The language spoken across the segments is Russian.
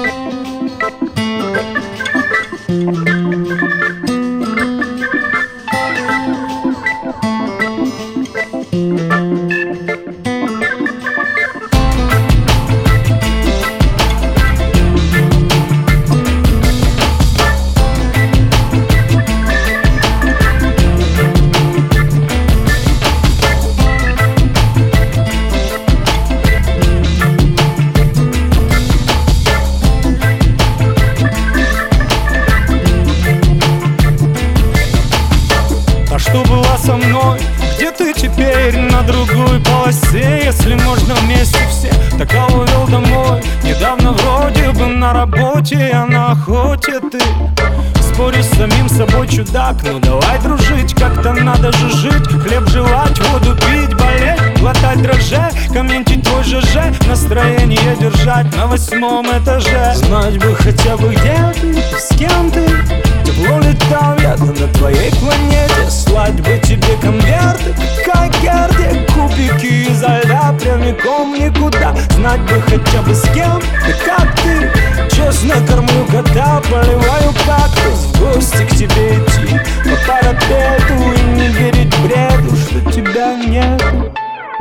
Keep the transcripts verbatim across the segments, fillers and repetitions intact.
Что была со мной, где ты теперь? На другой полосе, если можно вместе все. Так я увел домой, недавно вроде бы на работе, а на охоте ты. Споришь с самим собой, чудак, ну давай дружить, как-то надо же жить. Хлеб жевать, воду пить, болеть, глотать дрожжи, комментить твой ЖЖ, настроение держать на восьмом этаже. Знать бы хотя бы, где ты, с кем ты. Тепло летал я-то на твоей планете. Слать бы тебе конверты, как Герде, кубики изо льда прямиком никуда. Знать бы хотя бы с кем, да как ты. Честно кормлю кота, поливаю кактус. В гости к тебе идти по парапету и не верить бреду, что тебя нету.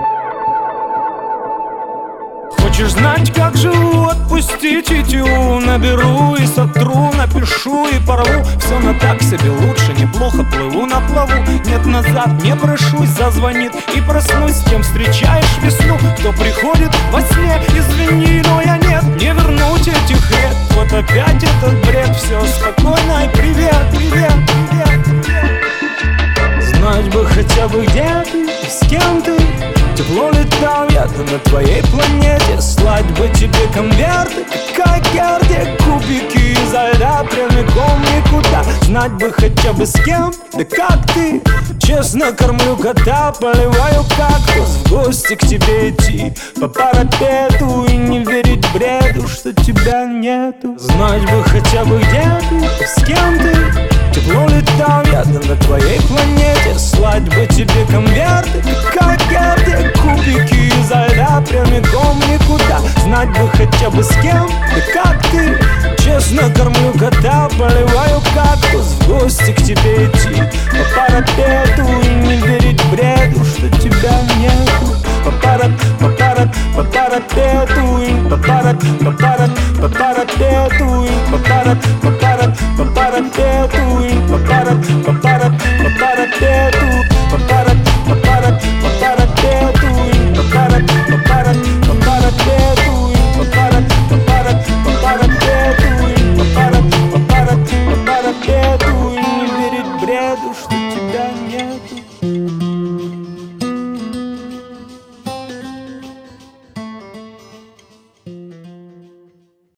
Хочешь знать, как живу? Отпусти тетиву. Наберу и сотру, напишу и порву. Все на так себе, лучше, неплохо плыву на плаву. Нет, назад не прошусь, зазвонит и проснусь. С кем встречаешь весну, кто приходит во сне. Извини, но я нет, не вернуть этих лет. Вот опять этот бред, все спокойно и привет, привет, привет, привет. Знать бы хотя бы, где ты, с кем ты. Тепло летал я-то на твоей планете. Слать бы тебе конверты, как Герде, кубики изо льда прямиком никуда. Знать бы хотя бы с кем, да как ты. Честно кормлю кота, поливаю кактус. В гости к тебе идти по парапету и не верить бреду, что тебя нету. Знать бы хотя бы, где ты, с кем ты. Тепло летал я-то на твоей планете. Слать бы тебе конверты, как Герде, кубики изо льда прямиком никуда. Знать бы хотя бы с кем, да как ты. Честно кормлю кота, поливаю кактус. В гости к тебе идти по парапету и не верить бреду, что тебя нету. По парап, по парап, по парапету и по парап, по парап, по парапету и по парап, по парап, по парапету и